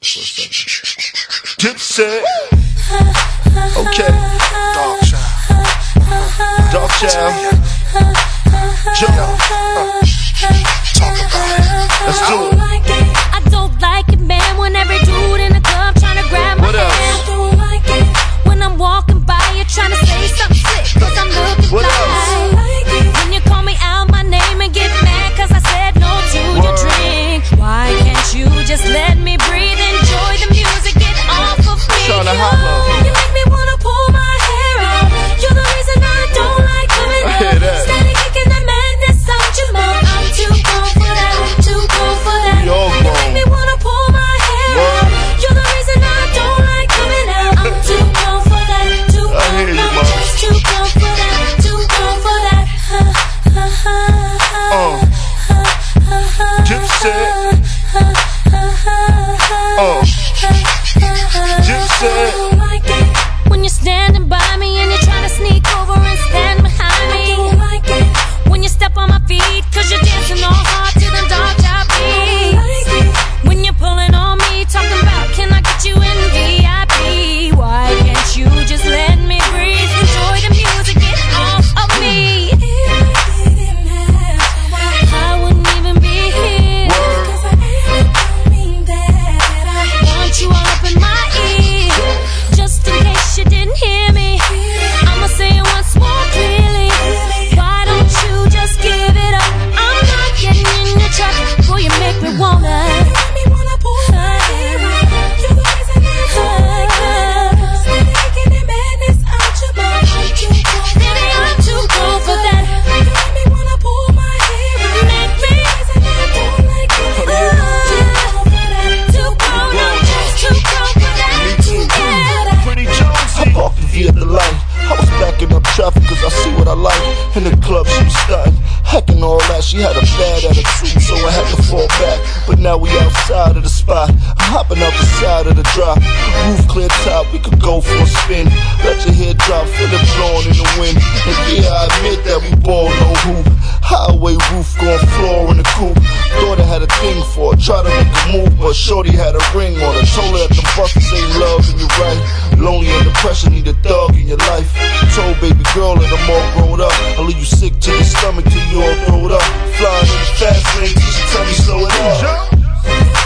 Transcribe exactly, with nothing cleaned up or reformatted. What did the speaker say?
Dipset. Okay. Dog Child. Dog Child. Jump. Talk about it. Let's do it. I don't like it, man, when every dude in the club trying to grab my What else? hand. I don't like it when I'm walking by you trying to say something slick, cause I'm looking What fly. else? Like when you call me out my name and get mad cause I said no to Word. your drink. Why can't you just let me breathe, enjoy the music, get off of me? Tryna You, holla. you make me wanna pull my hair out. You're the reason I don't like coming I out. hear that. Steady kicking the madness out your mouth. I'm too grown for that, too grown for that. We all You make me grown. wanna pull my hair out. You're the reason I don't like coming out. I'm too grown for that, too I hear grown. you, I'm ma. just too grown for that, too grown for that. Uh. Dipset. Uh. Dipset. When you're standing by me and you're trying to sneak over and stand behind me. When you step on my feet cause you're dancing all hard to the Dog Child beat. When you're pulling on me talking about can I get you in V I P? Why can't you just let me breathe, enjoy the music, get off of me? I wouldn't even be here. Want you all up in my ear, just in case you didn't hear me. I'ma say it once more clearly. Why don't you just give it up? I'm not getting in your truck before you make me wanna. Baby, I'm too grown for that. Make me too grown, I'm just too grown for that. Yeah. Pretty Jonesy. I parked via the light. I was backing up traffic cause I see what I like. In the club she was stunting, hacking all that. She had a bad attitude so I had to fall back. But now we outside of the spot. I'm hopping out the side of the drop. Roof clear top, we could go for a spin. Let your hair drop, feel it blowing in the wind. And yeah, I admit that we ball no hoop. Highway roof going floor in the coupe. Thought I had a thing for her, tried to make a move, but shorty had a ring on her. Told her that the buckets ain't love and you're right. Lonely and depression, need a thug in your life. Told baby girl that I'm all grown up. I'll leave you sick to your stomach till you all throw it up. Flying in the fast lane, just tell me slow it up. Jump.